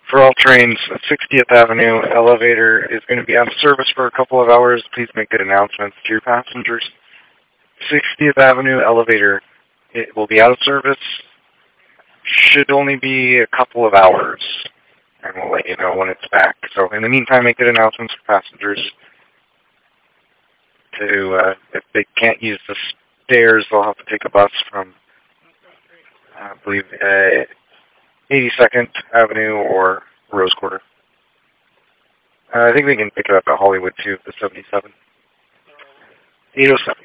For all trains, 60th Avenue elevator is going to be out of service for a couple of hours. Please make good announcements to your passengers. 60th Avenue elevator, it will be out of service. Should only be a couple of hours, and we'll let you know when it's back. So in the meantime, make good announcements for passengers to, if they can't use the stairs, they'll have to take a bus from, I believe, 82nd Avenue or Rose Quarter. I think they can pick it up at Hollywood too, the 77. 807.